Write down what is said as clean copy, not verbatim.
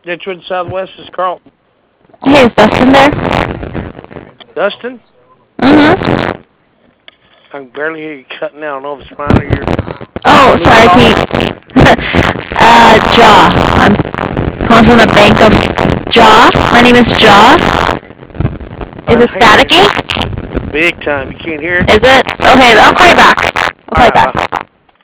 Ditchwood Southwest is Carlton. Hey, is Dustin there? Dustin? Mm-hmm. I can barely hear you cutting out. I don't know if it's mine or your... Oh, Who's sorry, calling? Jaw. I'm calling from the bank of Jaw. My name is Jaw. Is it I hear you staticky? big time. You can't hear it? Is it? Okay, I'll call you back. I'll call you Alright, bye. back.